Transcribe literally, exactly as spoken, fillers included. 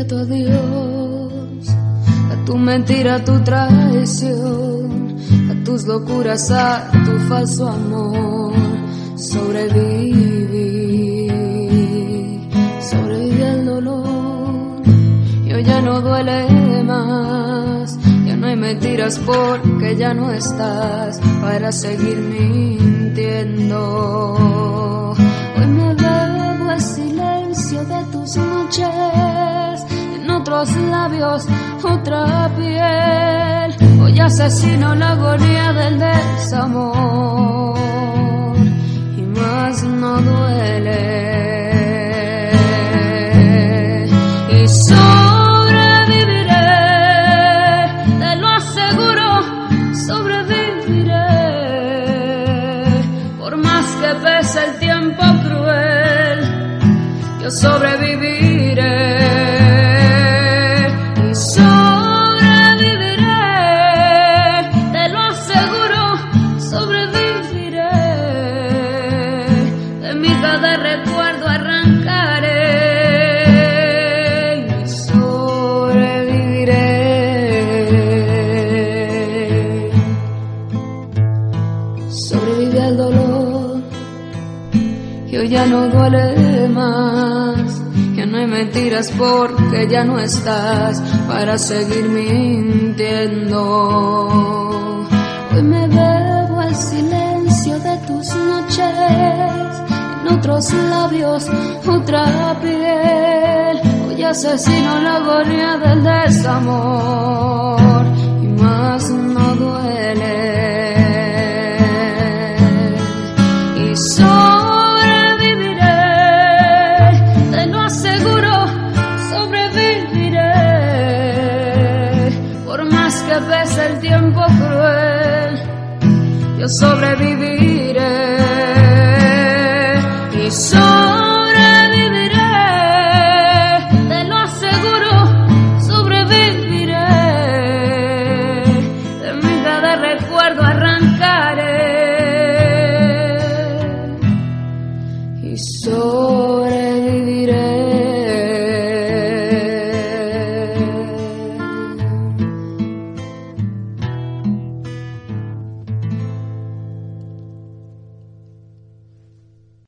tu adiós, a tu mentira, a tu traición, a tus locuras, a tu falso amor. Sobreviví, sobreviví al dolor, y hoy ya no duele más, ya no hay mentiras porque ya no estás para seguir mintiendo. Hoy me bebo el silencio de tus noches, en otros labios, otra piel. Hoy asesino la agonía del desamor, y más no duele. Y sobreviviré, te lo aseguro, sobreviviré. Por más que pese el tiempo cruel, yo sobreviviré. Y sobreviviré, te lo aseguro, sobreviviré. De mi cada recuerdo arrancaré y sobreviviré. Sobreviví al dolor y hoy ya no duele más, ya no hay mentiras porque ya no estás para seguir mintiendo. Hoy me bebo el silencio de tus noches, en otros labios, otra piel. Hoy asesino la agonía del desamor, y más no duele. Y sobreviviré, te lo aseguro, sobreviviré. Por más que pese el tiempo cruel, yo sobreviviré.